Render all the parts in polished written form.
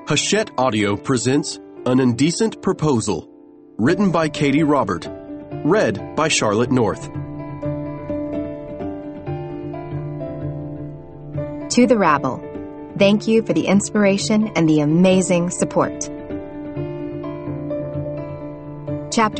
Hachette Audio presents An Indecent Proposal, written by Katie Robert, read by Charlotte North. To the rabble, thank you for the inspiration and the amazing support. Chapter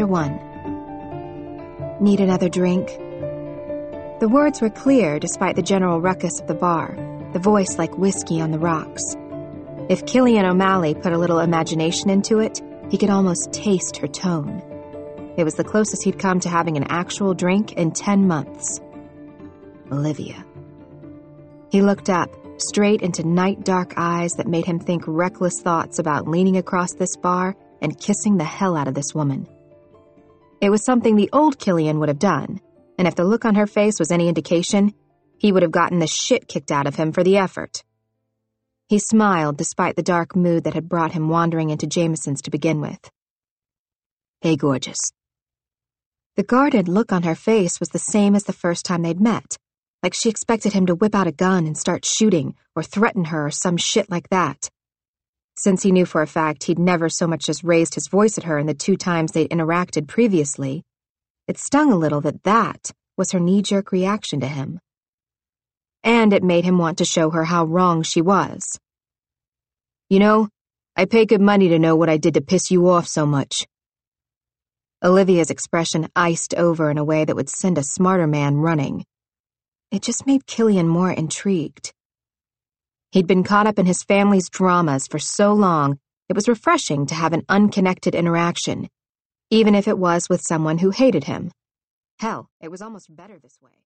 1. Need another drink? The words were clear despite the general ruckus of the bar, the voice like whiskey on the rocks. If Killian O'Malley put a little imagination into it, he could almost taste her tone. It was the closest he'd come to having an actual drink in 10 months. Olivia. He looked up, straight into night-dark eyes that made him think reckless thoughts about leaning across this bar and kissing the hell out of this woman. It was something the old Killian would have done, and if the look on her face was any indication, he would have gotten the shit kicked out of him for the effort. He smiled despite the dark mood that had brought him wandering into Jameson's to begin with. Hey, gorgeous. The guarded look on her face was the same as the first time they'd met, like she expected him to whip out a gun and start shooting or threaten her or some shit like that. Since he knew for a fact he'd never so much as raised his voice at her in the 2 times they'd interacted previously, it stung a little that was her knee-jerk reaction to him. And it made him want to show her how wrong she was. You know, I pay good money to know what I did to piss you off so much. Olivia's expression iced over in a way that would send a smarter man running. It just made Killian more intrigued. He'd been caught up in his family's dramas for so long, it was refreshing to have an unconnected interaction, even if it was with someone who hated him. Hell, it was almost better this way.